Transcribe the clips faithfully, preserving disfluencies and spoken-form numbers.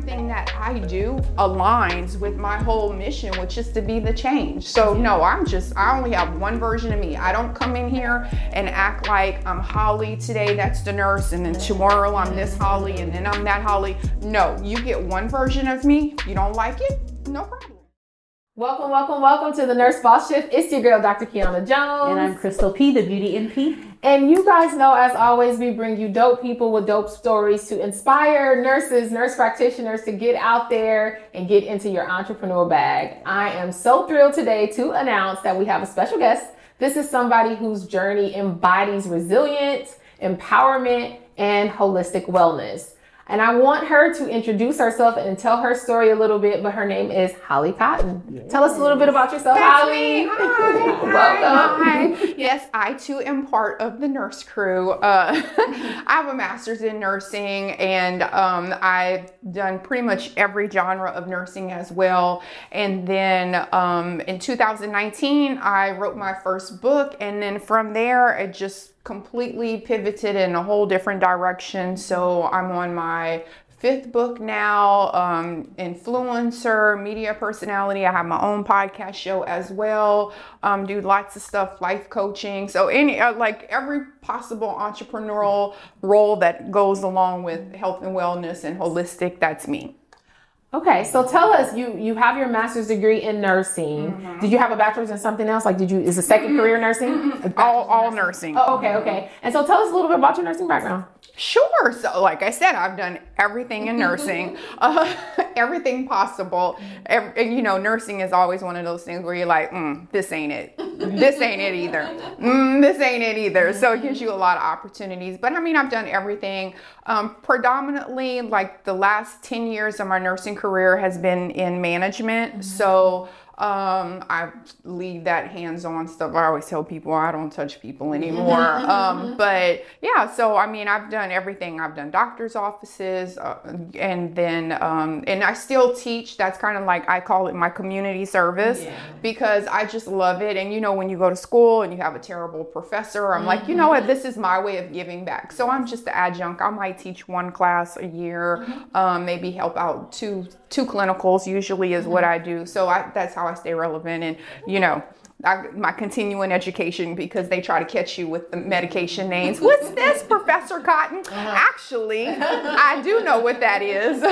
everything that I do aligns with my whole mission, which is to be the change. So no, I'm just, I only have one version of me. I don't come in here and act like I'm Holly today, that's the nurse, and then tomorrow I'm this Holly, and then I'm that Holly. No, you get one version of me. If you don't like it, no problem. Welcome, welcome, welcome to the Nurse Boss Shift. It's your girl, Doctor Kiana Jones. And I'm Crystal P, the Beauty M P. And you guys know, as always, we bring you dope people with dope stories to inspire nurses, nurse practitioners to get out there and get into your entrepreneur bag. I am so thrilled today to announce that we have a special guest. This is somebody whose journey embodies resilience, empowerment, and holistic wellness. And I want her to introduce herself and tell her story a little bit, but her name is Holly Cotton. Yes. Tell us a little bit about yourself, That's Holly. Me. Hi. Welcome. Hi. Yes, I too am part of the nurse crew. Uh, I have a master's in nursing, and um, I've done pretty much every genre of nursing as well. And then um, in two thousand nineteen, I wrote my first book, and then from there, it just completely pivoted in a whole different direction. So I'm on my fifth book now, um, influencer, media personality. I have my own podcast show as well. Um, do lots of stuff, life coaching. So any, uh, like every possible entrepreneurial role that goes along with health and wellness and holistic, that's me. Okay, so tell us, you you have your master's degree in nursing. Mm-hmm. Did you have a bachelor's in something else? Like, did you, is a second mm-hmm. career nursing? Mm-hmm. All, all nursing. Oh, okay, okay. And so tell us a little bit about your nursing background. Sure. So like I said, I've done everything in nursing, uh, everything possible. Every, you know, nursing is always one of those things where you're like, mm, this ain't it. This ain't it either. Mm, this ain't it either. So it gives you a lot of opportunities. But I mean, I've done everything. Um, predominantly, like the last ten years of my nursing career has been in management. Mm-hmm. So Um, I leave that hands-on stuff. I always tell people I don't touch people anymore. um, but yeah, so I mean, I've done everything. I've done doctor's offices, uh, and then, um, and I still teach. That's kind of like, I call it my community service yeah. because I just love it. And you know, when you go to school and you have a terrible professor, I'm mm-hmm. like, you know what, this is my way of giving back. So I'm just the adjunct. I might teach one class a year, mm-hmm. um, maybe help out two, two clinicals usually is mm-hmm. what I do. So I, that's how I stay relevant. And you know, I, my continuing education, because they try to catch you with the medication names. What's this, Professor Cotton? Uh-huh. Actually, I do know what that is.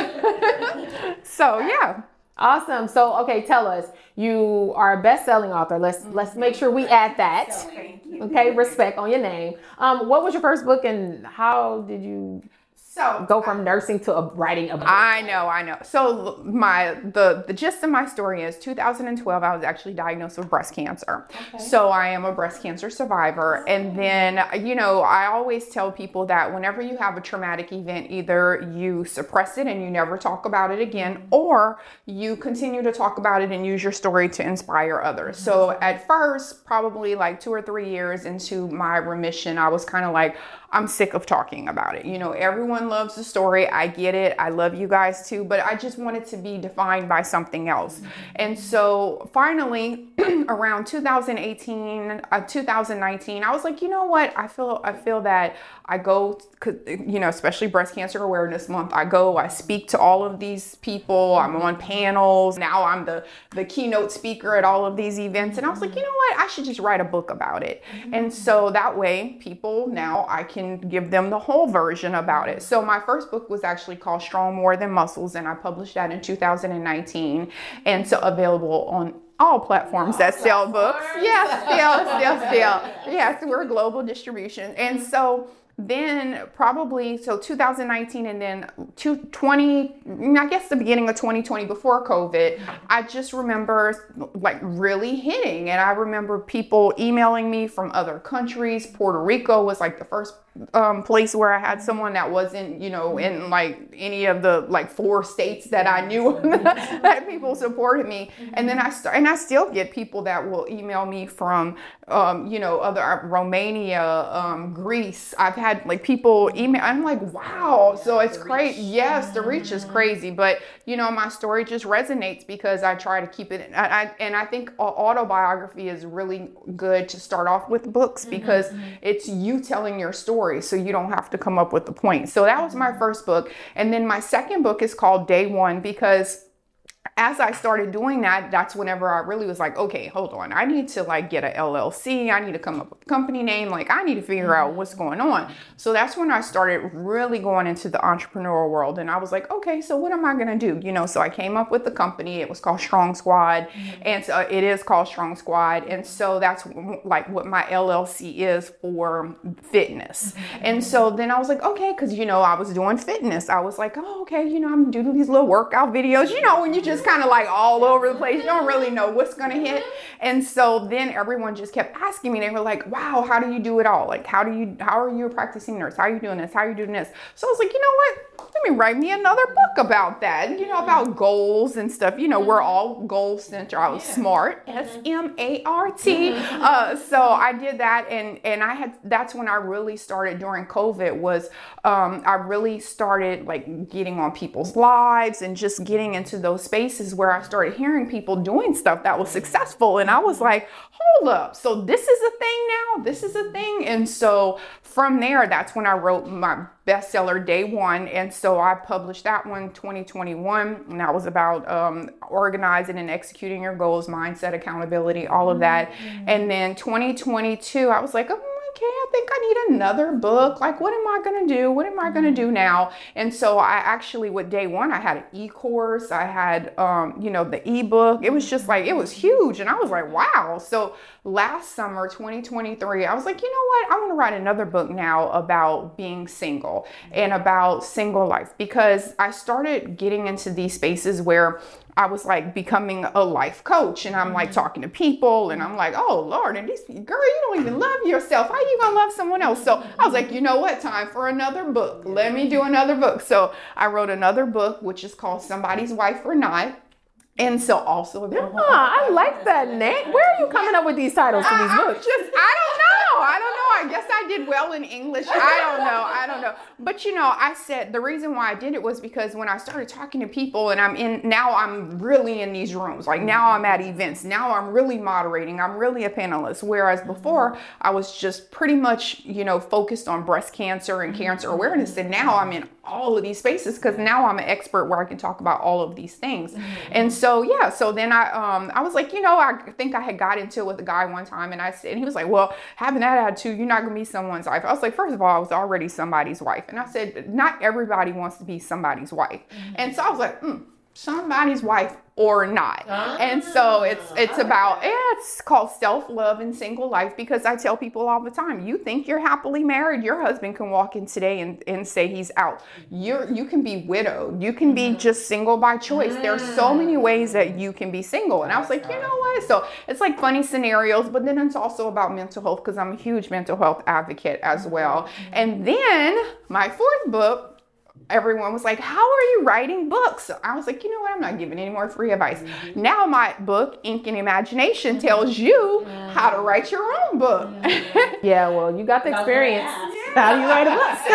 So yeah. Awesome. So okay, tell us, you are a best-selling author. Let's mm-hmm. let's make sure we add that. So, thank you. Okay, respect on your name. Um, what was your first book, and how did you So go from nursing to a, writing a book? I know, I know. So my the the gist of my story is two thousand twelve, I was actually diagnosed with breast cancer. Okay. So I am a breast cancer survivor. And then, you know, I always tell people that whenever you have a traumatic event, either you suppress it and you never talk about it again, or you continue to talk about it and use your story to inspire others. Mm-hmm. So at first, probably like two or three years into my remission, I was kind of like, I'm sick of talking about it. You know, everyone loves the story. I get it. I love you guys too, but I just want it to be defined by something else. Mm-hmm. And so finally, around two thousand eighteen, uh, two thousand nineteen, I was like, you know what? I feel, I feel that I go, you know, especially Breast Cancer Awareness Month. I go, I speak to all of these people. I'm on panels. Now I'm the, the keynote speaker at all of these events. And I was like, you know what? I should just write a book about it. Mm-hmm. And so that way people, now I can give them the whole version about it. So my first book was actually called Strong More Than Muscles, and I published that in two thousand nineteen, and so available on all platforms that sell books. Yes, still, still, still. Yes, we're a global distribution. And so then probably, so two thousand nineteen, and then two twenty, I guess the beginning of twenty twenty, before COVID, I just remember like really hitting. And I remember people emailing me from other countries. Puerto Rico was like the first um, place where I had someone that wasn't, you know, in like any of the like four states that I knew that people supported me. And then I start, and I still get people that will email me from, um, you know, other Romania, um, Greece. I've had like people email. I'm like, wow. So it's crazy. Yes, the reach is crazy. But you know, my story just resonates because I try to keep it. I, I, and I think autobiography is really good to start off with books because mm-hmm. it's you telling your story. story so you don't have to come up with the point. So that was my first book. And then my second book is called Day One, because as I started doing that, that's whenever I really was like, okay, hold on. I need to like get a L L C. I need to come up with a company name. Like I need to figure out what's going on. So that's when I started really going into the entrepreneurial world. And I was like, okay, so what am I going to do? You know, so I came up with the company. It was called Strong Squad. Mm-hmm. And so it is called Strong Squad. And so that's like what my L L C is for fitness. Mm-hmm. And so then I was like, okay, because, you know, I was doing fitness. I was like, oh, okay, you know, I'm doing these little workout videos, you know, when you just kind of like all over the place. You don't really know what's going to hit. And so then everyone just kept asking me. They were like, wow, how do you do it all? Like, how do you, how are you a practicing nurse? How are you doing this? How are you doing this? So I was like, you know what? Let me write me another book about that, you know, about goals and stuff. You know, we're all goal centered. I was SMART, S M A R T. Uh, so I did that. And, and I had, that's when I really started during COVID was, um, I really started like getting on people's lives and just getting into those spaces where I started hearing people doing stuff that was successful. And I was like, hold up. So this is a thing now. This is a thing. And so from there, that's when I wrote my bestseller Day One. And so I published that one twenty twenty-one. And that was about um, organizing and executing your goals, mindset, accountability, all of that. Mm-hmm. And then twenty twenty-two, I was like, oh, okay, I think I need another book. Like, what am I going to do? What am I going to do now? And so I actually, with Day One, I had an e-course. I had, um, you know, the ebook. It was just like, it was huge. And I was like, wow. So last summer, twenty twenty-three, I was like, you know what? I want to write another book now about being single and about single life, because I started getting into these spaces where I was like becoming a life coach, and I'm like talking to people, and I'm like, oh Lord, and this girl, you don't even love yourself. How are you gonna love someone else? So I was like, you know what? Time for another book. Let me do another book. So I wrote another book, which is called Somebody's Wife or Not. And so also, yeah, I like that name. Where are you coming up with these titles for these I, books? Just, I don't know. I don't know. I guess I did well in English. I don't know. I don't know. But you know, I said the reason why I did it was because when I started talking to people, and I'm in now, I'm really in these rooms. Like now, I'm at events. Now I'm really moderating. I'm really a panelist. Whereas before, I was just pretty much, you know, focused on breast cancer and cancer awareness. And now I'm in all of these spaces because now I'm an expert where I can talk about all of these things. Mm-hmm. And so, yeah, so then I um I was like, you know, I think I had got into it with a guy one time, and I said, and he was like, well, having that attitude, you're not gonna be someone's wife. I was like, first of all, I was already somebody's wife. And I said, not everybody wants to be somebody's wife. Mm-hmm. And so I was like, mm, somebody's wife or not. Ah, and so it's it's about, yeah, it's called self-love and single life, because I tell people all the time, you think you're happily married, your husband can walk in today and, and say he's out. You're, you can be widowed. You can be just single by choice. There's so many ways that you can be single. And I was like, you know what? So it's like funny scenarios, but then it's also about mental health, because I'm a huge mental health advocate as well. And then my fourth book, everyone was like, how are you writing books? So I was like, you know what? I'm not giving any more free advice. Mm-hmm. Now my book, Ink and Imagination, tells you mm-hmm. how to write your own book. Mm-hmm. Yeah, well, you got the experience. Yeah. How do you write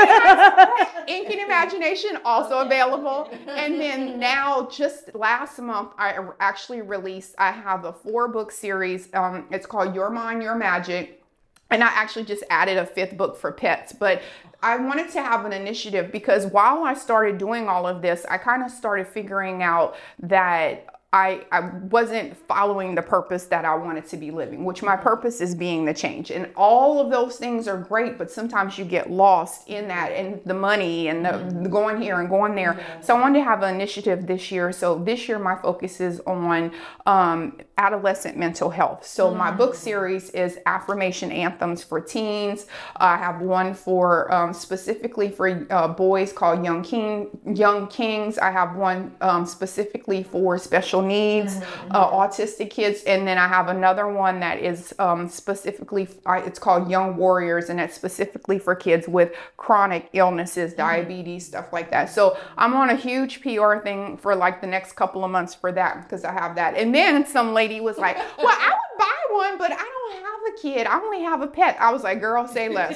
a book? Ink and Imagination, also available. And then now, just last month, I actually released, I have a four book series. Um, it's called Your Mind, Your Magic. And I actually just added a fifth book for pets, but I wanted to have an initiative because while I started doing all of this, I kind of started figuring out that I, I wasn't following the purpose that I wanted to be living, which my purpose is being the change. And all of those things are great, but sometimes you get lost in that and the money and the, mm-hmm. the going here and going there. Yeah. So I wanted to have an initiative this year. So this year, my focus is on um, adolescent mental health. So mm-hmm. my book series is affirmation anthems for teens. I have one for um, specifically for uh, boys called Young King, Young Kings. I have one um, specifically for special needs, mm-hmm. uh, autistic kids, and then I have another one that is um, specifically, uh, it's called Young Warriors, and that's specifically for kids with chronic illnesses, mm-hmm. diabetes, stuff like that. So I'm on a huge P R thing for like the next couple of months for that, because I have that. And then some lady was like, well, I would buy one, but I don't have a kid. I only have a pet. I was like, girl, say less.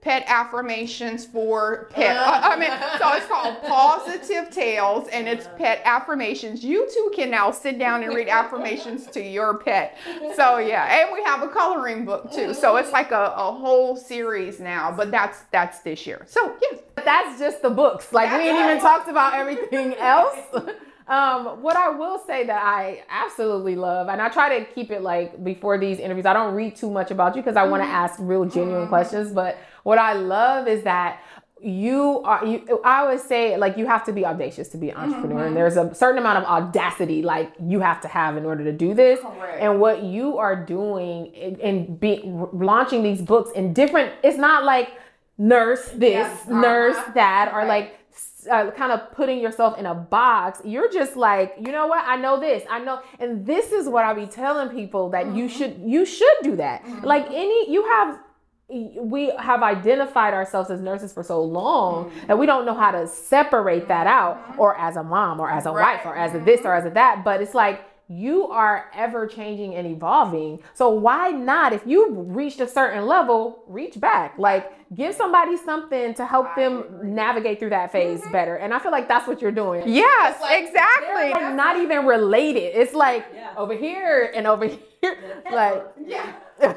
pet affirmations for pet. I mean, so it's called Positive Tales, and it's pet affirmations. You too can now sit down and read affirmations to your pet. So yeah, and we have a coloring book too. So it's like a, a whole series now, but that's that's this year. So yeah, that's just the books. Like we ain't even talked about everything else. Um, what I will say that I absolutely love, and I try to keep it like before these interviews, I don't read too much about you because I want to ask real genuine questions. But what I love is that you are, you, I always say like you have to be audacious to be an entrepreneur. Mm-hmm. And there's a certain amount of audacity like you have to have in order to do this. Correct. And what you are doing and, and be launching these books in different, it's not like nurse this, yes, nurse uh-huh. that, or right. like, Uh, kind of putting yourself in a box. You're just like, you know what? I know this. I know. And this is what I be telling people that mm-hmm. you should, you should do that. Mm-hmm. Like any, you have, we have identified ourselves as nurses for so long mm-hmm. that we don't know how to separate that out, or as a mom or as a right. wife or as a this or as a that. But it's like, you are ever changing and evolving. So why not, if you reached a certain level, reach back, like give somebody something to help them navigate through that phase mm-hmm. better. And I feel like that's what you're doing. Yes, like, exactly. Like not even related. It's like yeah. over here and over here. Yeah. Like, yeah.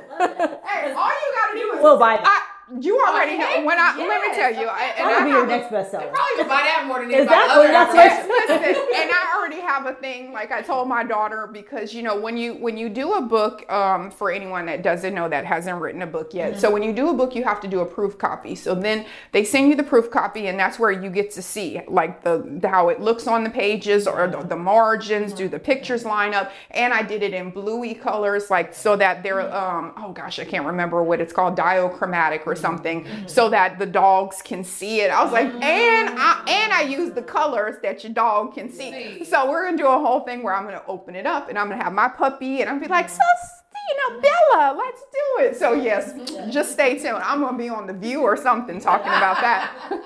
Hey, all you gotta do is, we'll buy I, you already know. When I yes. let me tell you, I, and that'll I be have your next bestseller. Probably buy that more than exactly. That's yes, listen, and I already have a thing. Like I told my daughter, because you know when you when you do a book, um, for anyone that doesn't know that hasn't written a book yet. Mm-hmm. So when you do a book, you have to do a proof copy. So then they send you the proof copy, and that's where you get to see like the, the how it looks on the pages or the, the margins. Mm-hmm. Do the pictures line up? And I did it in bluey colors, like so that they're um oh gosh, I can't remember what it's called, diachromatic or something. Mm-hmm. So that the dogs can see it. I was like, mm-hmm. and I and I use the colors that your dog can see. see. So we're gonna do a whole thing where I'm gonna open it up and I'm gonna have my puppy and I'm gonna be like, so you know, Bella, let's do it. So yes, just stay tuned. I'm gonna be on The View or something talking about that.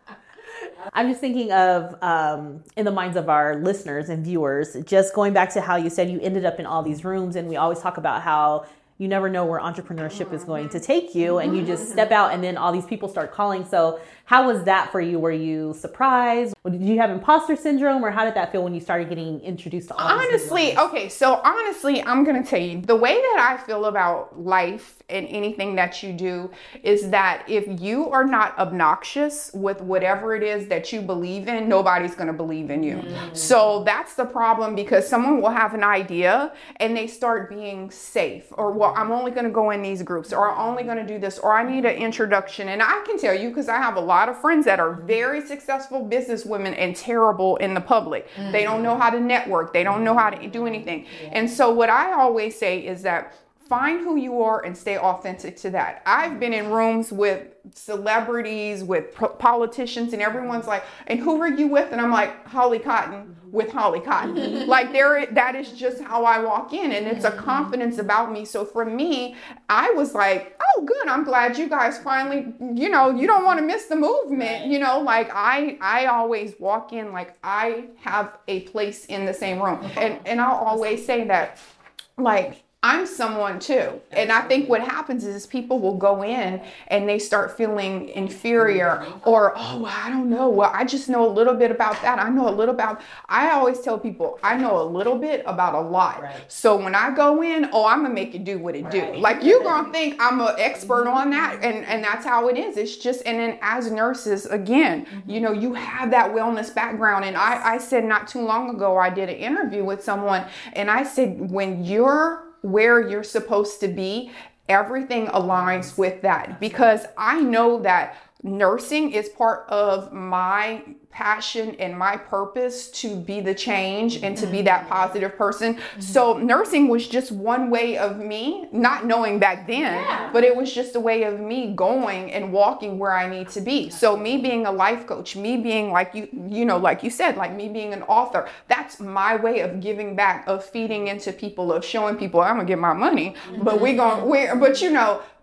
I'm just thinking of, um, in the minds of our listeners and viewers, just going back to how you said you ended up in all these rooms, and we always talk about how you never know where entrepreneurship is going to take you, and you just step out and then all these people start calling. So how was that for you? Were you surprised? Did you have imposter syndrome, or how did that feel when you started getting introduced to all Honestly, okay, so honestly, I'm going to tell you, the way that I feel about life and anything that you do is that if you are not obnoxious with whatever it is that you believe in, nobody's going to believe in you. Mm-hmm. So that's the problem, because someone will have an idea and they start being safe, or well, I'm only going to go in these groups, or I'm only going to do this, or I need an introduction. And I can tell you, because I have a lot of friends that are very successful businesswomen and terrible in the public. Mm-hmm. They don't know how to network. They don't know how to do anything. Yeah. And so what I always say is that find who you are and stay authentic to that. I've been in rooms with celebrities, with politicians, and everyone's like, and who are you with? And I'm like, Holly Cotton with Holly Cotton. Like there, that is just how I walk in, and it's a confidence about me. So for me, I was like, oh, good. I'm glad you guys finally, you know, you don't want to miss the movement. You know, like I, I always walk in like I have a place in the same room, and and I'll always say that, like, I'm someone too. And I think what happens is people will go in and they start feeling inferior, or, oh, I don't know. Well, I just know a little bit about that. I know a little about, I always tell people, I know a little bit about a lot. Right. So when I go in, oh, I'm going to make it do what it right. do. Like you're going to think I'm an expert on that. And, and that's how it is. It's just, and then as nurses, again, mm-hmm. you know, you have that wellness background. And I, I said not too long ago, I did an interview with someone, and I said, when you're where you're supposed to be, everything aligns with that, because I know that nursing is part of my passion and my purpose to be the change and to be that positive person. Mm-hmm. So nursing was just one way of me, not knowing back then, yeah. but it was just a way of me going and walking where I need to be. So me being a life coach, me being like you, you know, like you said, like me being an author, that's my way of giving back, of feeding into people, of showing people I'm gonna get my money, mm-hmm. but we gonna, we, but you know,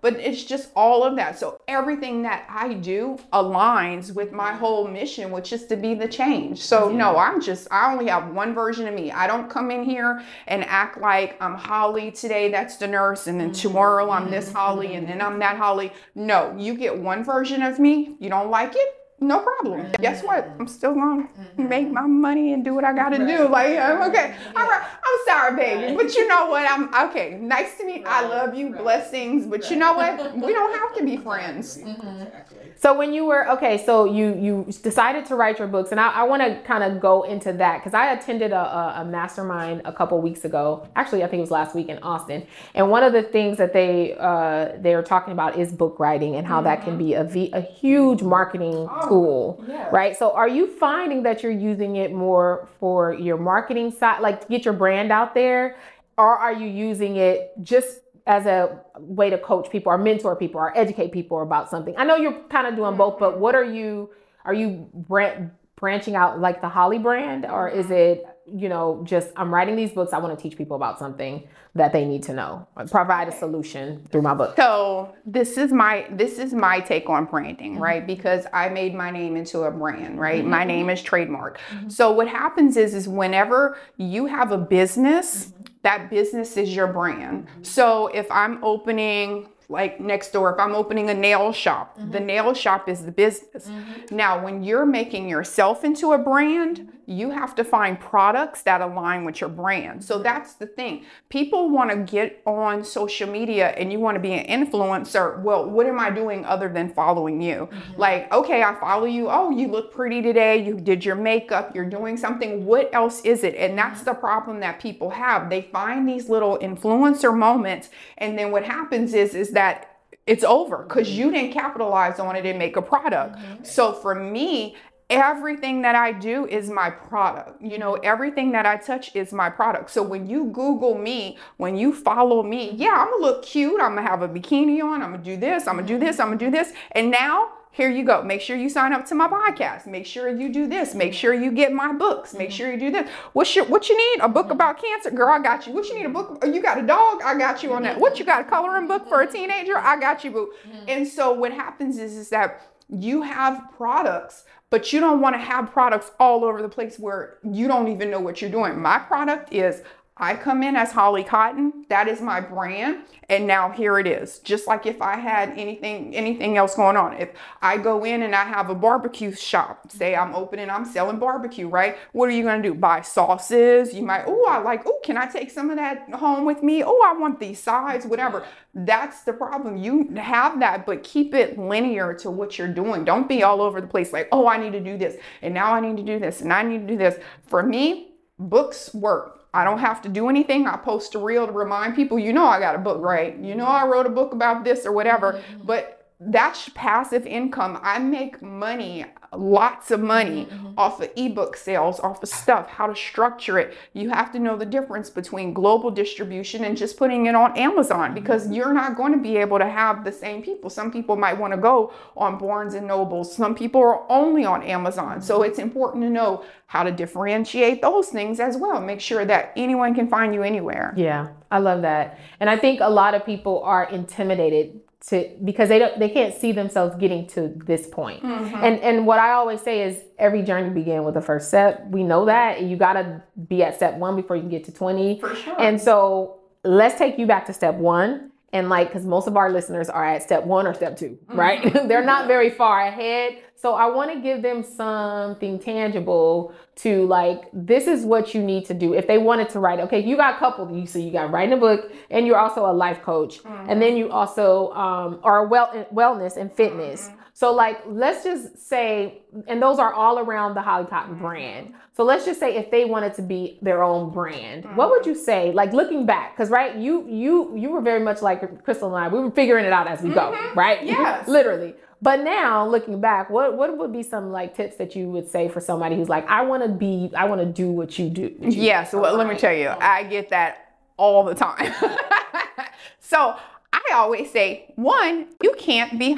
but it's just all of that. So everything that I do aligns with my whole mission, which is to be the change. So yeah. no, I'm just, I only have one version of me. I don't come in here and act like I'm Holly today, that's the nurse, and then tomorrow I'm this Holly, and then I'm that Holly. No, you get one version of me. You don't like it? No problem. Mm-hmm. Guess what? I'm still gonna mm-hmm. make my money and do what I gotta right. do. Like, I'm okay. Yeah. All right. I'm sorry, baby. But you know what? I'm okay. Nice to meet. Right. I love you. Right. Blessings. But right. you know what? We don't have to be friends. Mm-hmm. So when you were, okay, so you, you decided to write your books, and I, I want to kind of go into that because I attended a, a, a mastermind a couple weeks ago. Actually, I think it was last week in Austin. And one of the things that they uh, they were talking about is book writing and how mm-hmm. that can be a, v, a huge marketing oh, tool, yeah. right? So are you finding that you're using it more for your marketing side, like to get your brand out there, or are you using it just as a way to coach people or mentor people or educate people about something? I know you're kind of doing both, but what are you, are you brand, branching out like the Holly brand, or is it, you know, just I'm writing these books, I want to teach people about something that they need to know, provide a solution through my book? So this is my, this is my take on branding, mm-hmm. right? Because I made my name into a brand, right? Mm-hmm. My name is trademark. Mm-hmm. So what happens is, is whenever you have a business, mm-hmm. that business is your brand. Mm-hmm. So if I'm opening, like next door, if I'm opening a nail shop, mm-hmm. the nail shop is the business. Mm-hmm. Now, when you're making yourself into a brand, you have to find products that align with your brand. So that's the thing. People want to get on social media and you want to be an influencer. Well, what am I doing other than following you? Mm-hmm. Like, okay, I follow you. Oh, you look pretty today. You did your makeup. You're doing something. What else is it? And that's the problem that people have. They find these little influencer moments. And then what happens is, is that it's over because you didn't capitalize on it and make a product. Mm-hmm. So for me, everything that I do is my product. You know, everything that I touch is my product. So when you Google me, when you follow me, yeah, I'm gonna look cute. I'm gonna have a bikini on. I'm gonna do this. I'm gonna do this. I'm gonna do this. And now, here you go. Make sure you sign up to my podcast. Make sure you do this. Make sure you get my books. Make sure you do this. What's your, what you need? A book about cancer? Girl, I got you. What you need? A book? You got a dog? I got you on that. What you got? A coloring book for a teenager? I got you, boo. And so what happens is, is that you have products, but you don't want to have products all over the place where you don't even know what you're doing. My product is, I come in as Holly Cotton. That is my brand. And now here it is. Just like if I had anything, anything else going on. If I go in and I have a barbecue shop, say I'm opening, I'm selling barbecue, right? What are you going to do? Buy sauces. You might, oh, I like, oh, can I take some of that home with me? Oh, I want these sides, whatever. That's the problem. You have that, but keep it linear to what you're doing. Don't be all over the place like, oh, I need to do this. And now I need to do this. And I need to do this. For me, books work. I don't have to do anything. I post a reel to remind people, you know, I got a book, right? You know, I wrote a book about this or whatever, mm-hmm. but that's passive income. I make money, lots of money mm-hmm. off of ebook sales, off of stuff, how to structure it. You have to know the difference between global distribution and just putting it on Amazon, because mm-hmm. you're not going to be able to have the same people. Some people might want to go on Barnes and Noble. Some people are only on Amazon. So it's important to know how to differentiate those things as well. Make sure that anyone can find you anywhere. Yeah, I love that. And I think a lot of people are intimidated to, because they don't, they can't see themselves getting to this point. Mm-hmm. And and what I always say is every journey begins with the first step. We know that you got to be at step one before you can get to twenty. For sure. And so let's take you back to step one. And like, because most of our listeners are at step one or step two, right? Mm-hmm. They're not very far ahead. So I want to give them something tangible to like, this is what you need to do. If they wanted to write, okay, you got coupled, you so you got writing a book and you're also a life coach. Mm-hmm. And then you also um, are well wellness and fitness. Mm-hmm. So like, let's just say, and those are all around the Holly Cotton brand. So let's just say if they wanted to be their own brand, mm-hmm. what would you say? Like looking back, because right, you you you were very much like Crystal and I. We were figuring it out as we mm-hmm. go, right? Yes, literally. But now looking back, what what would be some like tips that you would say for somebody who's like, I want to be, I want to do what you do? What you yes. do. Well, let me tell you, I get that all the time. So I always say, one, you can't be Holly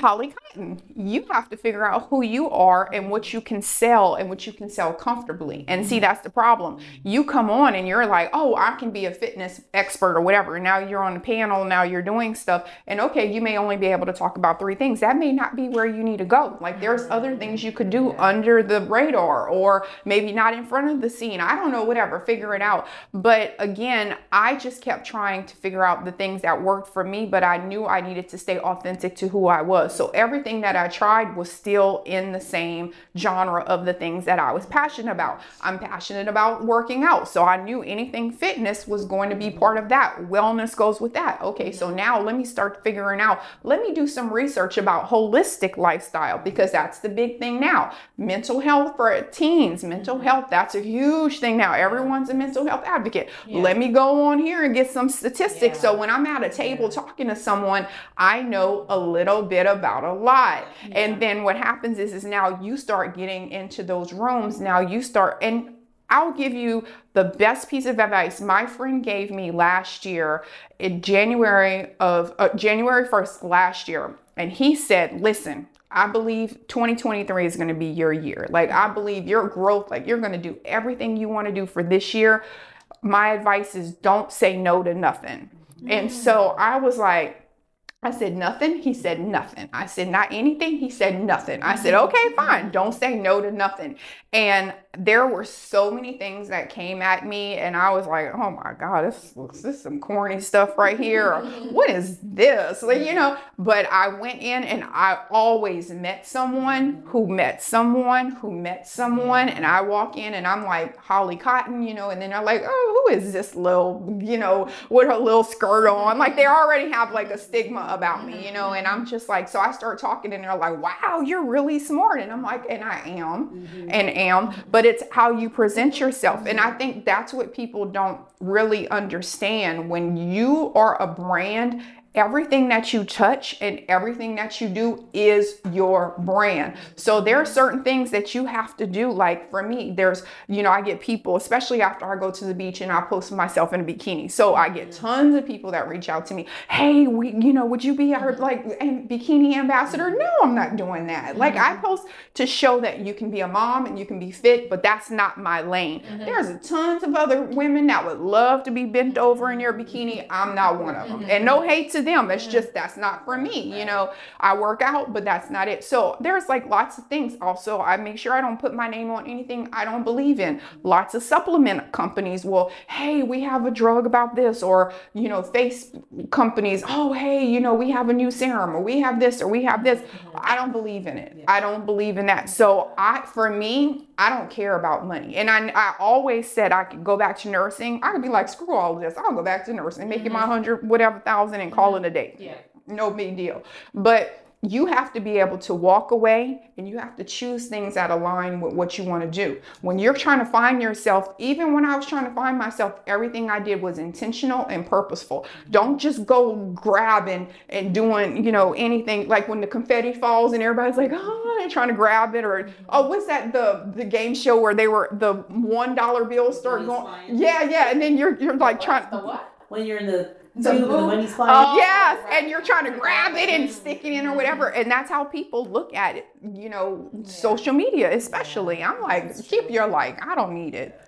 You have to figure out who you are and what you can sell and what you can sell comfortably. And see, that's the problem. You come on and you're like, oh, I can be a fitness expert or whatever. And now you're on the panel, now you're doing stuff. And okay, you may only be able to talk about three things. That may not be where you need to go. Like there's other things you could do under the radar or maybe not in front of the scene. I don't know, whatever, figure it out. But again, I just kept trying to figure out the things that worked for me, but I knew I needed to stay authentic to who I was. So everything that I tried was still in the same genre of the things that I was passionate about. I'm passionate about working out. So I knew anything fitness was going to be part of that. Wellness goes with that. Okay, so now let me start figuring out, let me do some research about holistic lifestyle because that's the big thing now. Mental health for teens, mental health, that's a huge thing now. Everyone's a mental health advocate. Yeah. Let me go on here and get some statistics. Yeah. So when I'm at a table yeah. talking to someone, I know a little bit about a lot. Yeah. And then what happens is, is now you start getting into those rooms. Now you start, and I'll give you the best piece of advice my friend gave me last year in January of uh, January first last year. And he said, listen, I believe twenty twenty-three is going to be your year. Like, I believe your growth, like you're going to do everything you want to do for this year. My advice is don't say no to nothing. Mm-hmm. And so I was like, I said, nothing. He said, nothing. I said, not anything. He said, nothing. I said, okay, fine. Don't say no to nothing. And there were so many things that came at me. And I was like, oh my God, this, this is some corny stuff right here. Or, what is this? Like, you know, but I went in and I always met someone who met someone who met someone. And I walk in and I'm like Holly Cotton, you know, and then they're like, oh, who is this little, you know, with her little skirt on? Like they already have like a stigma about me, you know, and I'm just like, so I start talking and they're like, wow, you're really smart. And I'm like, and I am mm-hmm. and am, but it's how you present yourself. And I think that's what people don't really understand. When you are a brand, everything that you touch and everything that you do is your brand. So there are certain things that you have to do. Like for me, there's, you know, I get people, especially after I go to the beach and I post myself in a bikini. So I get tons of people that reach out to me. Hey, we, you know, would you be our like bikini ambassador? No, I'm not doing that. Like I post to show that you can be a mom and you can be fit, but that's not my lane. Mm-hmm. There's tons of other women that would love to be bent over in your bikini. I'm not one of them. And no hate to them. It's just, that's not for me. You know, I work out, but that's not it. So there's like lots of things. Also, I make sure I don't put my name on anything I don't believe in. Lots of supplement companies will, hey, we have a drug about this, or, you know, face companies, oh, hey, you know, we have a new serum, or we have this, or we have this. I don't believe in it. I don't believe in that. So I, for me, I don't care about money. And I, I always said I could go back to nursing. I could be like, screw all of this. I'll go back to nursing, make it my hundred, whatever thousand and call it a day. Yeah. No big deal. But you have to be able to walk away and you have to choose things that align with what you want to do. When you're trying to find yourself, even when I was trying to find myself, everything I did was intentional and purposeful. Don't just go grabbing and doing, you know, anything like when the confetti falls and everybody's like, oh, they're trying to grab it, or, oh, what's that, the the game show where they were, the one dollar bills start going. Yeah, yeah. And then you're, you're like trying to, what? When you're in the The, the money's flying. Oh, yes, right. And you're trying to grab it and stick it in or whatever. And that's how people look at it, you know, yeah. Social media especially. I'm like, that's keep true. Your like, I don't need it.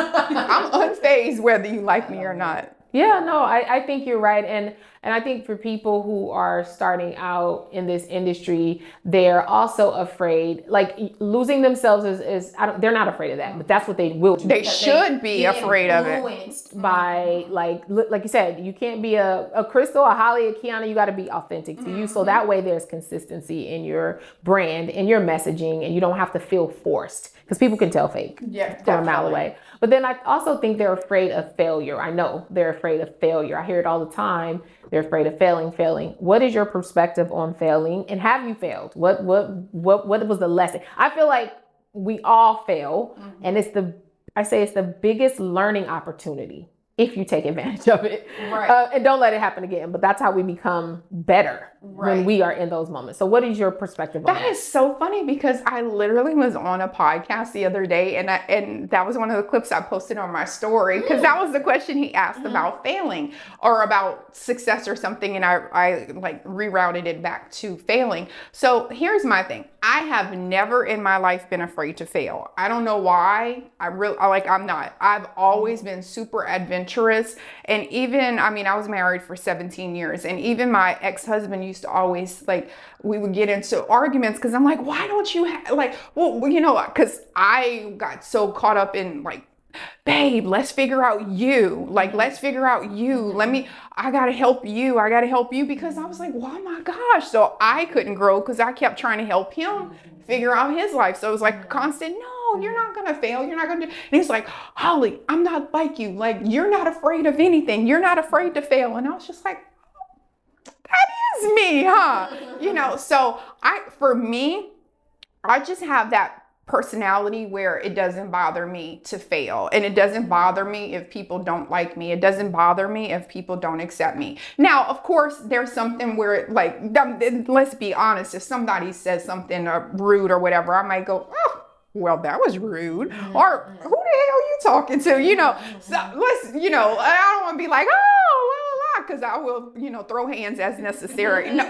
I'm unfazed whether you like me or not. Yeah, no, I, I think you're right. And and I think for people who are starting out in this industry, they're also afraid, like losing themselves is, is I don't, they're not afraid of that, but that's what they will do. They should be afraid of it. By like, like you said, you can't be a, a Crystal, a Holly, a Kiana, you got to be authentic to mm-hmm. you. So that way there's consistency in your brand, in your messaging, and you don't have to feel forced. Because people can tell fake yeah, from a mile away. But then I also think they're afraid of failure. I know they're afraid of failure. I hear it all the time. They're afraid of failing, failing. What is your perspective on failing? And have you failed? What what what what was the lesson? I feel like we all fail. Mm-hmm. And it's the, I say it's the biggest learning opportunity. if you take advantage of it. Right. Uh, and don't let it happen again. But that's how we become better right. when we are in those moments. So what is your perspective on that? That is so funny because I literally was on a podcast the other day and I, and that was one of the clips I posted on my story because that was the question he asked mm-hmm. about failing or about success or something. And I, I like rerouted it back to failing. So here's my thing. I have never in my life been afraid to fail. I don't know why. I really like, I'm not. I've always been super adventurous. And even, I mean, I was married for seventeen years and even my ex-husband used to always like, we would get into arguments because I'm like, why don't you ha-? like, well, you know, because I got so caught up in like, babe, let's figure out you. Like, let's figure out you. Let me, I got to help you. I got to help you because I was like, oh my gosh. So I couldn't grow because I kept trying to help him figure out his life. So it was like constant, no, you're not going to fail. You're not going to do. And he's like, Holly, I'm not like you. Like, you're not afraid of anything. You're not afraid to fail. And I was just like, that is me, huh? You know, so I, for me, I just have that personality where it doesn't bother me to fail. And it doesn't bother me if people don't like me. It doesn't bother me if people don't accept me. Now, of course, there's something where like, let's be honest, if somebody says something rude or whatever, I might go, oh, well, that was rude. Mm-hmm. Or who the hell are you talking to? You know, so let's, you know, I don't want to be like, oh, la, la, because I will, you know, throw hands as necessary. No,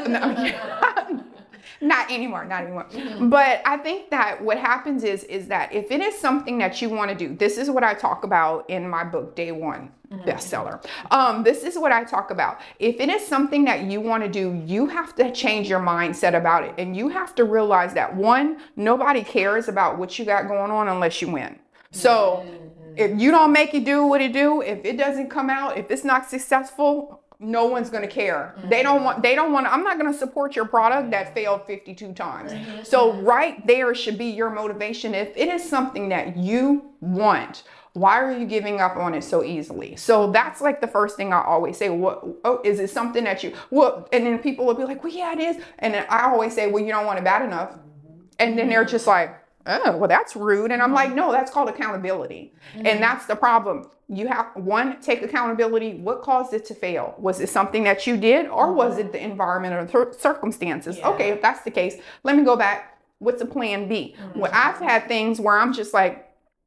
no. Not anymore, not anymore. Mm-hmm. But I think that what happens is, is that if it is something that you want to do, this is what I talk about in my book, Day One mm-hmm. bestseller. Um, this is what I talk about. If it is something that you want to do, you have to change your mindset about it. And you have to realize that one, nobody cares about what you got going on unless you win. So mm-hmm. if you don't make it do what it do, if it doesn't come out, if it's not successful, no one's going to care. Mm-hmm. They don't want, they don't want to, I'm not going to support your product that failed fifty-two times. Mm-hmm. So right there should be your motivation. If it is something that you want, why are you giving up on it so easily? So that's like the first thing I always say. What, oh, is it something that you, well, and then people will be like, well, yeah, it is. And then I always say, well, you don't want it bad enough. And then they're just like, oh, well, that's rude. And I'm like, no, that's called accountability. Mm-hmm. And that's the problem. You have, one, take accountability. What caused it to fail? Was it something that you did or mm-hmm. was it the environment or th- circumstances? Yeah. Okay, if that's the case, let me go back. What's a plan B? Mm-hmm. Well, I've had things where I'm just like,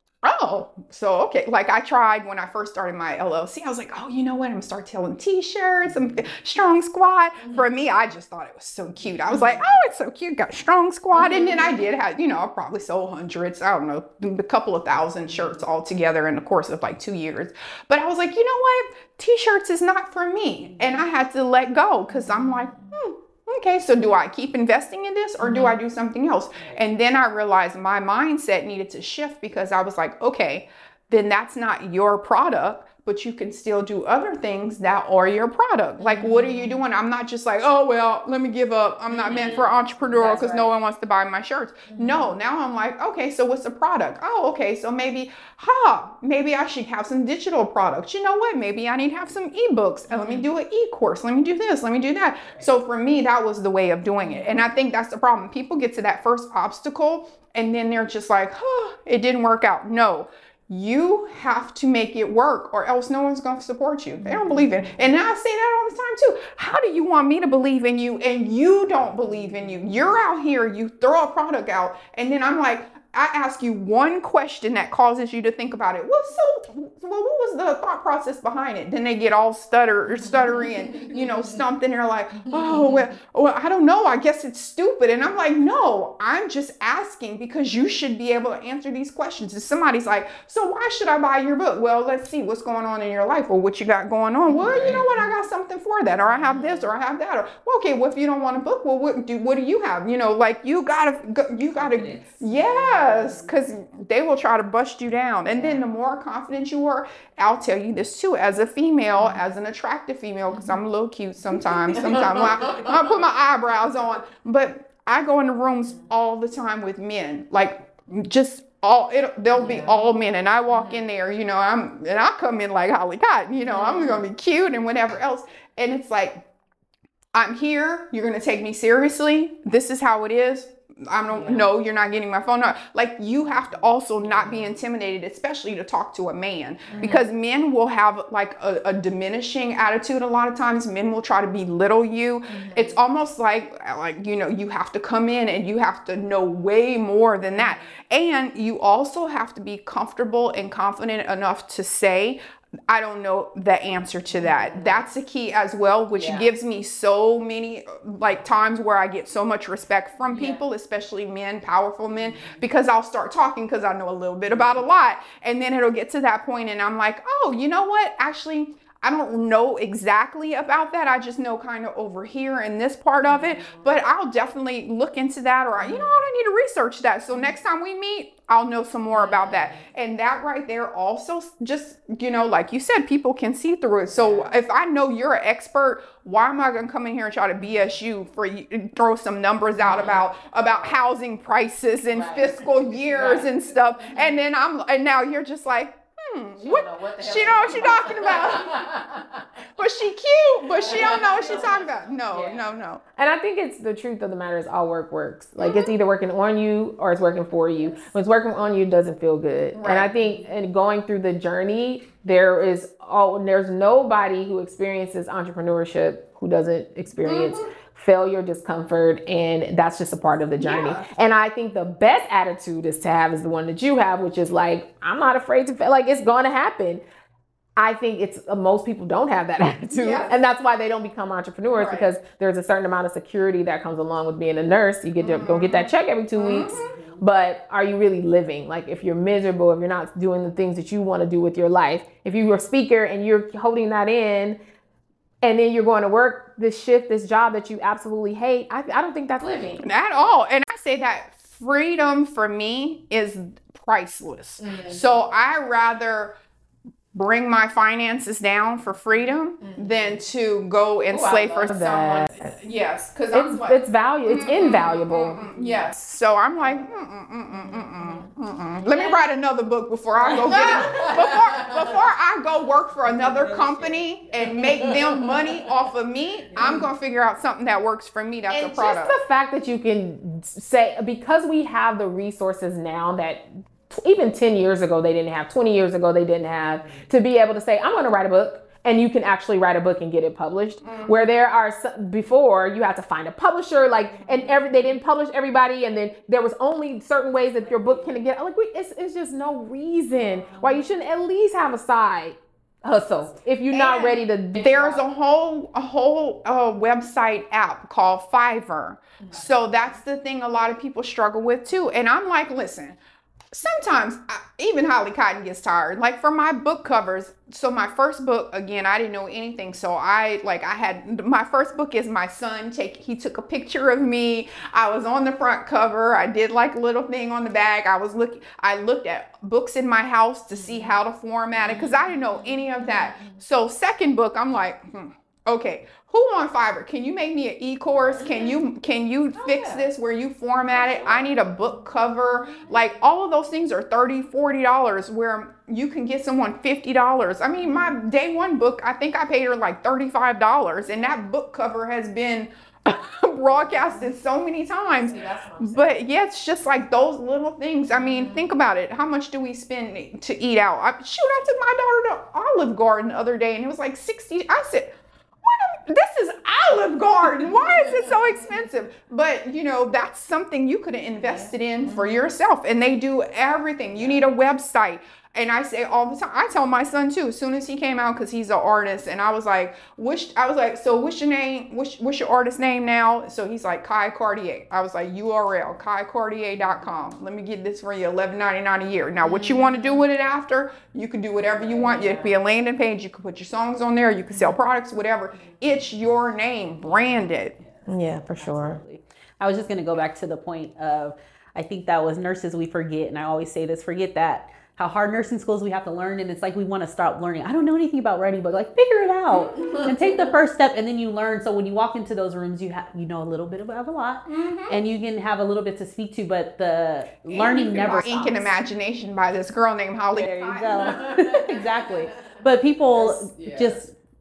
oh, so, okay. Like I tried when I first started my L L C, I was like, oh, you know what? I'm gonna start selling t-shirts and Strong Squad. Mm-hmm. For me, I just thought it was so cute. I was like, oh, it's so cute. Got Strong Squad. Mm-hmm. And then I did have, you know, I probably sold hundreds, I don't know, a couple of thousand shirts all together in the course of like two years. But I was like, you know what? T-shirts is not for me. And I had to let go because I'm like, hmm. Okay, so do I keep investing in this or mm-hmm. do I do something else? And then I realized my mindset needed to shift because I was like, okay, then that's not your product, but you can still do other things that are your product. Like, what are you doing? I'm not just like, oh, well, let me give up. I'm not mm-hmm. meant for entrepreneur because right. no one wants to buy my shirts. Mm-hmm. No, now I'm like, okay, so what's the product? Oh, okay, so maybe, huh, maybe I should have some digital products. You know what? Maybe I need to have some ebooks. And let me do an e-course. Let me do this. Let me do that. So for me, that was the way of doing it. And I think that's the problem. People get to that first obstacle and then they're just like, huh, it didn't work out. No. You have to make it work or else no one's going to support you. They don't believe in it. And I say that all the time too. How do you want me to believe in you and you don't believe in you? You're out here, you throw a product out and then I'm like, I ask you one question that causes you to think about it. Well, so, well, what was the thought process behind it? Then they get all stutter, stuttery and, you know, stumped and they're like, oh, well, well, I don't know. I guess it's stupid. And I'm like, no, I'm just asking because you should be able to answer these questions. And somebody's like, so why should I buy your book? Well, let's see what's going on in your life or what you got going on. Well, you know what? I got something for that. Or I have this or I have that. Or, well, okay, well, if you don't want a book, well, what do, what do you have? You know, like you gotta, you gotta, yeah. Yes, because they will try to bust you down. And then the more confident you are, I'll tell you this too, as a female, as an attractive female, because I'm a little cute sometimes, sometimes when I, when I put my eyebrows on, but I go into rooms all the time with men, like just all, it, they'll be all men. And I walk in there, you know, I'm, and I come in like Holly Cotton, you know, I'm going to be cute and whatever else. And it's like, I'm here. You're going to take me seriously. This is how it is. I don't Yeah. know, you're not getting my phone number. Like, you have to also not be intimidated, especially to talk to a man, mm-hmm. because men will have like a, a diminishing attitude. A lot of times men will try to belittle you. Mm-hmm. It's almost like, like, you know, you have to come in and you have to know way more than that. And you also have to be comfortable and confident enough to say, I don't know the answer to that. That's the key as well, which yeah. gives me so many like times where I get so much respect from people, yeah. especially men, powerful men, because I'll start talking because I know a little bit about a lot. And then it'll get to that point and I'm like, oh, you know what? Actually, I don't know exactly about that. I just know kind of over here in this part of it, but I'll definitely look into that, or, you know what, I need to research that. So next time we meet, I'll know some more about that. And that right there also just, you know, like you said, people can see through it. So if I know you're an expert, why am I going to come in here and try to B S you for you, throw some numbers out about, about housing prices and right. fiscal years right. and stuff. And then I'm, and now you're just like, Hmm, she what, don't know what the hell she know what she's talking about. But she cute, but she don't know what she's talking about. No, yeah. no, no. And I think it's the truth of the matter is all work works. Like mm-hmm. it's either working on you or it's working for you. When it's working on you, it doesn't feel good. Right. And I think in going through the journey, there is all there's nobody who experiences entrepreneurship who doesn't experience mm-hmm. failure, discomfort, and that's just a part of the journey. Yeah. And I think the best attitude is to have is the one that you have, which is like, I'm not afraid to fail. Like, it's going to happen. I think it's uh, most people don't have that attitude, yeah. and that's why they don't become entrepreneurs right. because there's a certain amount of security that comes along with being a nurse. You get to mm-hmm. go get that check every two mm-hmm. weeks, but are you really living? Like, if you're miserable, if you're not doing the things that you want to do with your life, if you're a speaker and you're holding that in, and then you're going to work this shift, this job that you absolutely hate, I, I don't think that's living. At all. And I say that freedom for me is priceless. Mm-hmm. So I rather bring my finances down for freedom mm-hmm. than to go and slay for someone. That. Yes, because it's like, it's value. It's mm-mm, invaluable. Mm-mm, yes. So I'm like, mm-mm, mm-mm, mm-mm, mm-mm. Let me write another book before I go get it. Before before I go work for another company and make them money off of me, I'm gonna figure out something that works for me. That's and a product. Just the fact that you can say, because we have the resources now that even ten years ago they didn't have, twenty years ago they didn't have, to be able to say, I'm going to write a book, and you can actually write a book and get it published. Mm-hmm. Where there are some, before you had to find a publisher, like, and every they didn't publish everybody, and then there was only certain ways that your book can get. Like, it's it's just no reason why you shouldn't at least have a side hustle if you're and not ready to. There's a whole a whole uh, website app called Fiverr. Mm-hmm. So that's the thing a lot of people struggle with too. And I'm like, listen. Sometimes I, even Holly Cotton gets tired. Like for my book covers. So my first book, again, I didn't know anything. So I like I had my first book is my son take. He took a picture of me. I was on the front cover. I did like a little thing on the back. I was looking. I looked at books in my house to see how to format it because I didn't know any of that. So second book, I'm like, hmm, okay. Who on Fiverr? Can you make me an e-course? Can you can you fix this where you format it? I need a book cover. Like all of those things are thirty dollars, forty dollars where you can get someone fifty dollars. I mean, my day one book, I think I paid her like thirty-five dollars, and that book cover has been broadcasted so many times. But yeah, it's just like those little things. I mean, think about it. How much do we spend to eat out? I, shoot, I took my daughter to Olive Garden the other day and it was like sixty. I said, this is Olive Garden. Why is it so expensive? But, you know, that's something you could have invested in for yourself. And they do everything. You need a website. And I say all the time, I tell my son too, as soon as he came out, because he's an artist, and I was like, which, I was like, so what's your name? What's, what's your artist name now? So he's like, Kai Cartier. I was like, U R L, kai cartier dot com. Let me get this for you, eleven ninety-nine a year. Now, what you want to do with it after, you can do whatever you want. You can be a landing page. You can put your songs on there. You can sell products, whatever. It's your name, branded. Yeah, for sure. I was just going to go back to the point of, I think that was nurses we forget, and I always say this, forget that. How hard nursing schools we have to learn, and it's like we want to stop learning. I don't know anything about writing, but like figure it out and take the first step, and then you learn. So when you walk into those rooms, you have you know a little bit about a lot, mm-hmm. and you can have a little bit to speak to, but the and learning never stops. Ink and Imagination by this girl named Holly. There you go. Exactly. But people yes, yeah. just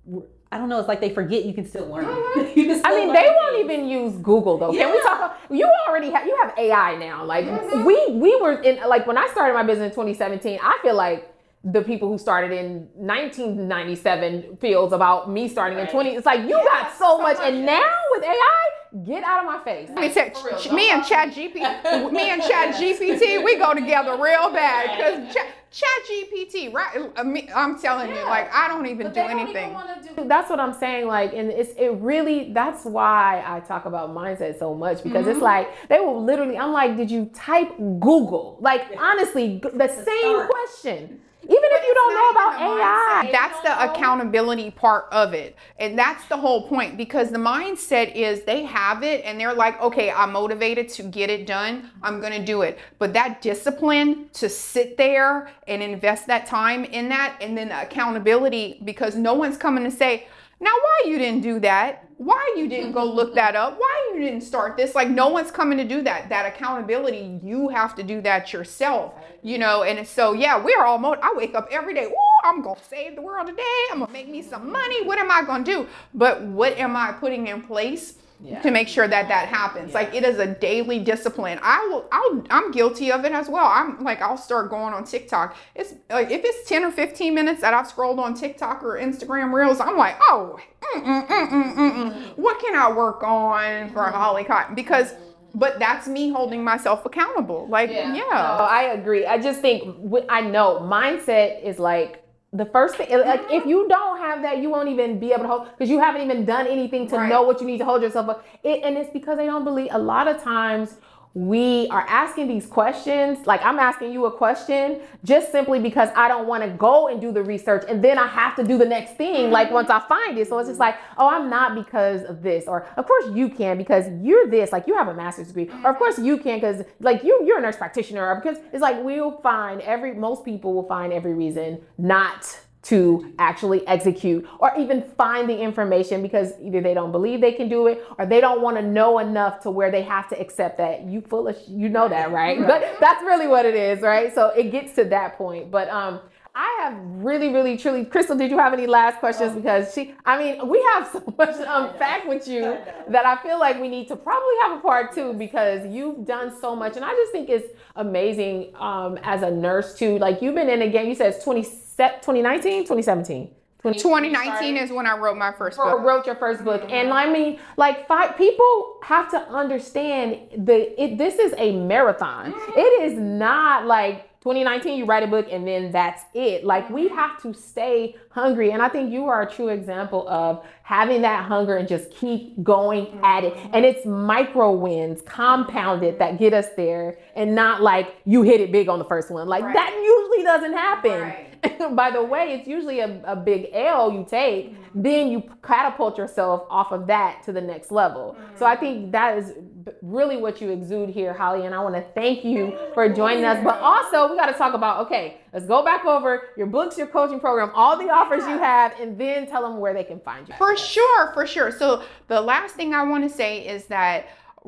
I don't know. It's like they forget you can still learn. Mm-hmm. You can still I mean, learn they things. won't even use Google though. Can we Yeah. talk about, you already have, you have A I now. Like we, we were in, like when I started my business in twenty seventeen, I feel like the people who started in nineteen ninety-seven feels about me starting in twenty. It's like, you got so much. And now with A I, get out of my face. Me, te- ch- me and Chat G P T, me and Chat G P T, we go together real bad because Chat, Chat G P T, right? I mean, I'm telling you, like I don't even do anything. Do. That's what I'm saying. Like, and it's it really. That's why I talk about mindset so much because Mm-hmm. it's like they will literally. I'm like, did you type Google? Like, honestly, g- the same question. Even if you don't know about A I. That's the accountability part of it. And that's the whole point because the mindset is they have it and they're like, okay, I'm motivated to get it done. I'm going to do it. But that discipline to sit there and invest that time in that and then the accountability because no one's coming to say, now why you didn't do that? Why you didn't go look that up? Why you didn't start this? Like no one's coming to do that. That accountability, you have to do that yourself, you know? And so, yeah, we're all, mo- I wake up every day. Ooh, I'm going to save the world today. I'm going to make me some money. What am I going to do? But what am I putting in place yeah. to make sure that that happens? Yeah. Like it is a daily discipline. I will, I'll, I'm guilty of it as well. I'm like, I'll start going on TikTok. It's like, if it's ten or fifteen minutes that I've scrolled on TikTok or Instagram Reels, I'm like, oh, mm, mm, mm, mm, mm, mm. What can I work on for Holly Cotton? Because but that's me holding myself accountable. Like, yeah. yeah. No, I agree. I just think, I know mindset is like the first thing, like if you don't have that, you won't even be able to hold, because you haven't even done anything to right. know what you need to hold yourself up. It, and it's because they don't believe, a lot of times we are asking these questions, like I'm asking you a question just simply because I don't want to go and do the research and then I have to do the next thing like once I find it. So it's just like, oh, I'm not because of this, or of course you can because you're this, like you have a master's degree, or of course you can because like you you're a nurse practitioner, or because it's like we'll find every most people will find every reason not to actually execute or even find the information because either they don't believe they can do it or they don't want to know enough to where they have to accept that you full of sh- you know that, right? But that's really what it is, right? So it gets to that point. But um I have really, really, truly, Crystal, did you have any last questions? Because she, I mean, we have so much to unpack with you that I feel like we need to probably have a part two because you've done so much. And I just think it's amazing um, as a nurse too. Like you've been in again, you said it's twenty nineteen, twenty seventeen. twenty nineteen is when I wrote my first book. Wrote your first book. And I mean, like five people have to understand the, it, this is a marathon. It is not like, twenty nineteen, you write a book and then that's it. Like we have to stay hungry. And I think you are a true example of having that hunger and just keep going at it. And it's micro wins compounded that get us there and not like you hit it big on the first one. Like right. that usually doesn't happen. Right. By the way, it's usually a, a big L you take, mm-hmm. then you catapult yourself off of that to the next level. Mm-hmm. So I think that is really what you exude here, Holly, and I want to thank you for joining us. But also, we got to talk about, okay, let's go back over your books, your coaching program, all the offers you have, and then tell them where they can find you. For sure, for sure. So the last thing I want to say is that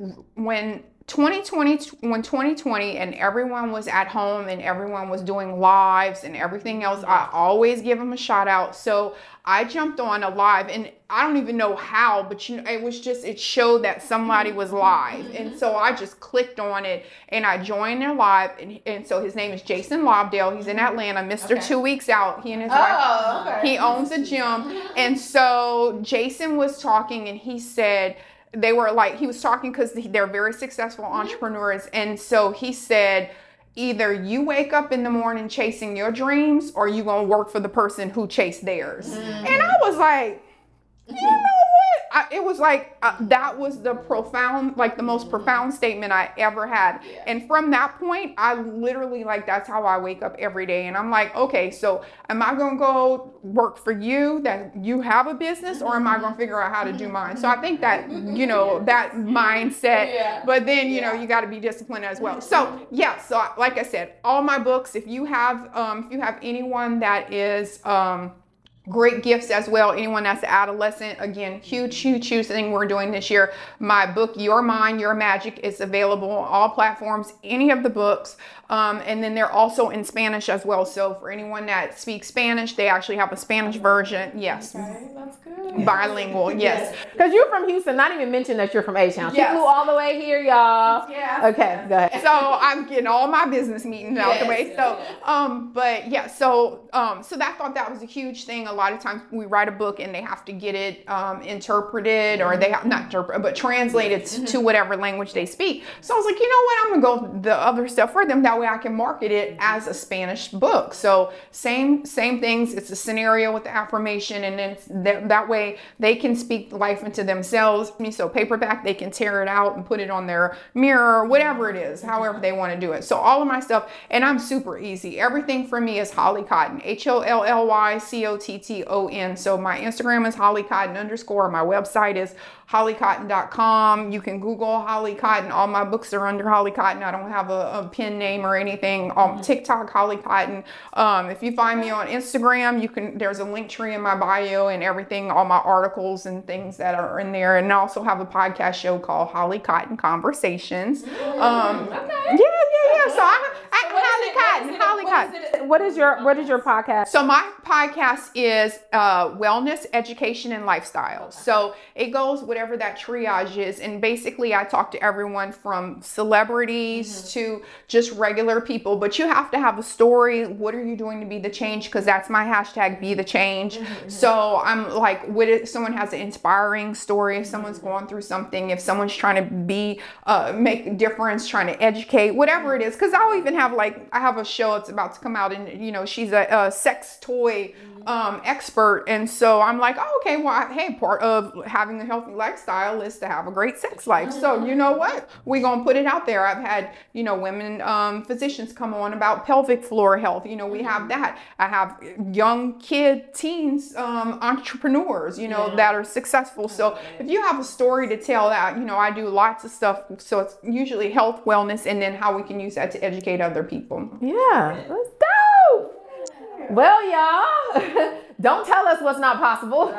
when twenty twenty, when twenty twenty and everyone was at home and everyone was doing lives and everything else, I always give them a shout out. So I jumped on a live and I don't even know how, but you know, it was just, it showed that somebody was live. And so I just clicked on it and I joined their live. And, and so his name is Jason Lobdell. He's in Atlanta, Mister Okay. Two Weeks Out. He and his wife, oh, okay. he owns a gym. And so Jason was talking and he said, they were like, he was talking because they're very successful entrepreneurs. And so he said, either you wake up in the morning chasing your dreams or you gonna work for the person who chased theirs. Mm. And I was like, you know what? I, it was like, uh, that was the profound, like the most profound statement I ever had. Yeah. And from that point, I literally like, that's how I wake up every day. And I'm like, okay, so am I going to go work for you that you have a business or am I going to figure out how to do mine? So I think that, you know, that mindset, yeah. but then, you yeah. know, you got to be disciplined as well. So yeah, so like I said, all my books, if you have, um, if you have anyone that is, um, great gifts as well. Anyone that's adolescent, again, huge, huge, huge thing we're doing this year. My book, Your Mind, Your Magic, is available on all platforms, any of the books. Um, and then they're also in Spanish as well. So for anyone that speaks Spanish, they actually have a Spanish version. Yes. Okay, that's good. Bilingual, yes. Because you're from Houston, not even mention that you're from H-Town. She Yes. flew all the way here, y'all. Yeah. Okay, go ahead. So I'm getting all my business meetings out Yes, the way. yes, So, yes. um, but yeah, so, um, so that thought that was a huge thing. A lot of times we write a book and they have to get it, um, interpreted or they have not interpreted, but translated to, to whatever language they speak. So I was like, you know what, I'm gonna go the other stuff for them. That way I can market it as a Spanish book. So same, same things. It's a scenario with the affirmation, and then that, that way they can speak life into themselves. So paperback, they can tear it out and put it on their mirror, whatever it is, however they want to do it. So all of my stuff, and I'm super easy. Everything for me is Holly Cotton, H O L L Y C O T T O N. So my Instagram is Holly Cotton underscore. My website is holly cotton dot com. You can Google Holly Cotton. All my books are under Holly Cotton. I don't have a, a pen name or anything. Um, TikTok, Holly Cotton. Um, if you find me on Instagram, you can. There's a link tree in my bio and everything. All my articles and things that are in there. And I also have a podcast show called Holly Cotton Conversations. Um, Okay. yeah, yeah, yeah. So I, I Holly Cotton, Holly Cotton. What is your What is your podcast? So my podcast is uh, wellness, education, and lifestyle. So it goes whatever that triage is. And basically I talk to everyone from celebrities mm-hmm. to just regular people. But you have to have a story. What are you doing to be the change? Because that's my hashtag, be the change. Mm-hmm. So I'm like, what if someone has an inspiring story, if someone's going through something, if someone's trying to be, uh, make a difference, trying to educate, whatever it is. Because I'll even have like, I have a show that's about to come out and, you know, she's a, a sex toy um, expert. And so I'm like, oh, okay, well, hey, part of having a healthy lifestyle is to have a great sex life. So you know what? We're going to put it out there. I've had, you know, women um, physicians come on about pelvic floor health. You know, we have that. I have young kid teens, um, entrepreneurs, you know, yeah. that are successful. So if you have a story to tell that, you know, I do lots of stuff. So it's usually health, wellness, and then how we can use that to educate other people. Yeah, that's dope. Well, y'all, don't tell us what's not possible.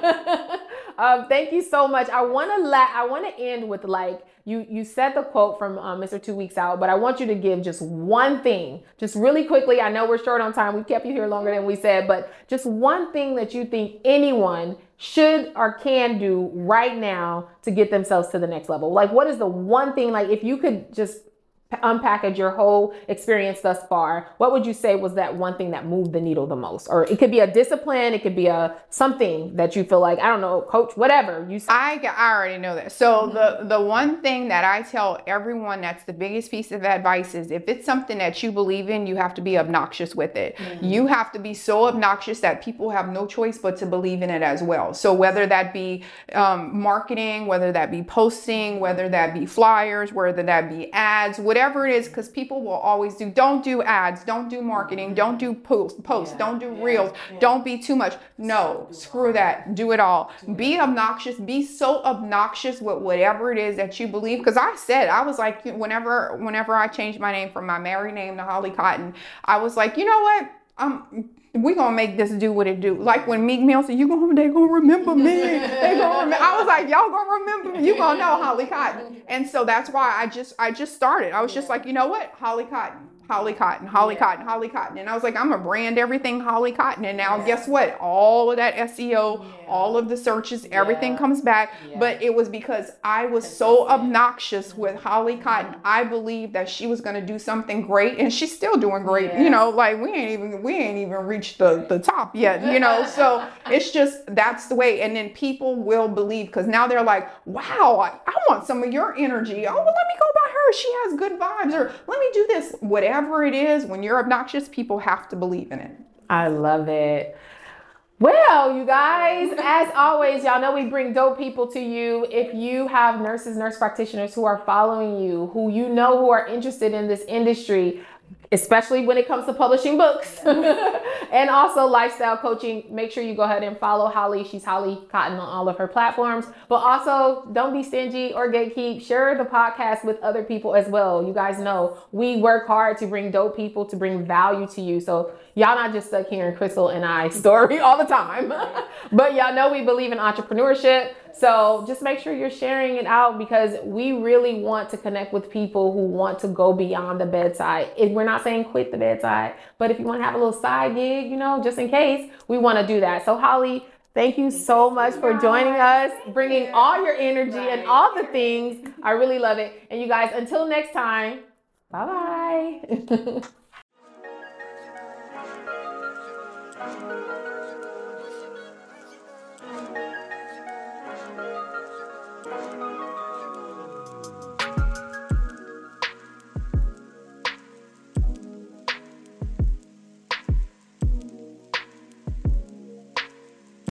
um, thank you so much. I want to let I want to end with like you. You said the quote from um, Mister Two Weeks Out, but I want you to give just one thing, just really quickly. I know we're short on time. We kept you here longer than we said, but just one thing that you think anyone should or can do right now to get themselves to the next level. Like, what is the one thing? Like, if you could just unpackage your whole experience thus far, what would you say was that one thing that moved the needle the most? Or it could be a discipline, it could be a something that you feel like, I don't know, coach, whatever. You I, I already know that. So mm-hmm. the, the one thing that I tell everyone that's the biggest piece of advice is if it's something that you believe in, you have to be obnoxious with it. Mm-hmm. You have to be so obnoxious that people have no choice but to believe in it as well. So whether that be um, marketing, whether that be posting, whether that be flyers, whether that be ads, whatever Whatever it is, because people will always do, don't do ads, don't do marketing, don't do post, posts, yeah, don't do yeah, reels, yeah. don't be too much. No, screw that. Do it all. Be obnoxious. Be so obnoxious with whatever it is that you believe. Because I said, I was like, whenever, whenever I changed my name from my married name to Holly Cotton, I was like, you know what? Um, we gonna make this do what it do. Like when Meek Mill said, "You gonna, they gonna remember me." They gonna remember. I was like, "Y'all gonna remember me? You gonna know Holly Cotton." And so that's why I just, I just started. I was just like, you know what, Holly Cotton. Holly Cotton, Holly yeah. Cotton, Holly Cotton. And I was like, I'm going to brand everything Holly Cotton. And now yeah. guess what? All of that S E O, yeah. all of the searches, everything yeah. comes back. Yeah. But it was because I was so obnoxious with Holly Cotton. I believed that she was going to do something great, and she's still doing great. Yeah. You know, like we ain't even, we ain't even reached the, the top yet, you know? So it's just, that's the way. And then people will believe, because now they're like, wow, I, I want some of your energy. Oh, well, let me go by her. She has good vibes. Or let me do this. Whatever it is, when you're obnoxious, people have to believe in it. I love it. Well, you guys, as always, y'all know we bring dope people to you. If you have nurses, nurse practitioners who are following you, who you know who are interested in this industry, especially when it comes to publishing books and also lifestyle coaching, make sure you go ahead and follow Holly. She's Holly Cotton on all of her platforms. But also, don't be stingy or gatekeep. Share the podcast with other people as well. You guys know we work hard to bring dope people, to bring value to you. So y'all not just stuck hearing Crystal and I story all the time, but y'all know we believe in entrepreneurship. So just make sure you're sharing it out, because we really want to connect with people who want to go beyond the bedside. If we're not saying quit the bedside, but if you want to have a little side gig, you know, just in case, we want to do that. So Holly, thank you so much for joining us, bringing all your energy and all the things. I really love it. And you guys, until next time, bye-bye.